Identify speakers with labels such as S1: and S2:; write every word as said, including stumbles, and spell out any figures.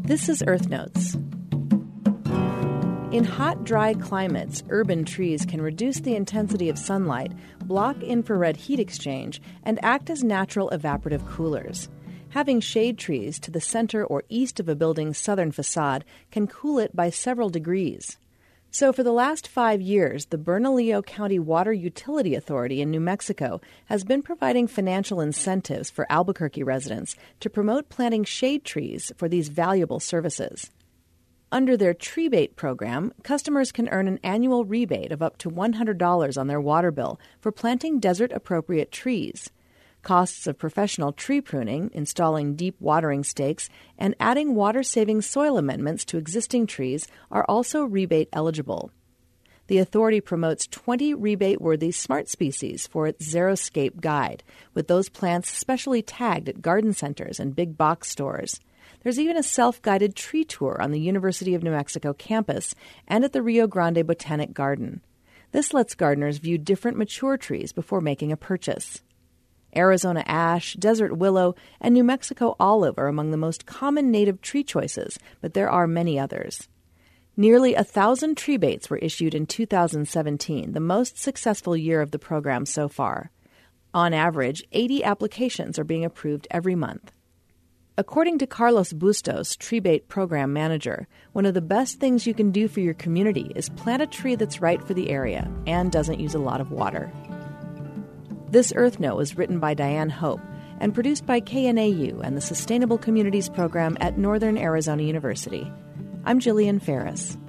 S1: This is Earth Notes. In hot, dry climates, urban trees can reduce the intensity of sunlight, block infrared heat exchange, and act as natural evaporative coolers. Having shade trees to the center or east of a building's southern facade can cool it by several degrees. So for the last five years, the Bernalillo County Water Utility Authority in New Mexico has been providing financial incentives for Albuquerque residents to promote planting shade trees for these valuable services. Under their TreeBate program, customers can earn an annual rebate of up to one hundred dollars on their water bill for planting desert-appropriate trees. Costs of professional tree pruning, installing deep watering stakes, and adding water-saving soil amendments to existing trees are also rebate eligible. The authority promotes twenty rebate-worthy smart species for its Xeriscape guide, with those plants specially tagged at garden centers and big box stores. There's even a self-guided tree tour on the University of New Mexico campus and at the Rio Grande Botanic Garden. This lets gardeners view different mature trees before making a purchase. Arizona ash, desert willow, and New Mexico olive are among the most common native tree choices, but there are many others. Nearly a thousand TreeBates were issued in two thousand seventeen, the most successful year of the program so far. On average, eighty applications are being approved every month. According to Carlos Bustos, TreeBate program manager, one of the best things you can do for your community is plant a tree that's right for the area and doesn't use a lot of water. This Earth Note was written by Diane Hope and produced by K N A U and the Sustainable Communities Program at Northern Arizona University. I'm Jillian Ferris.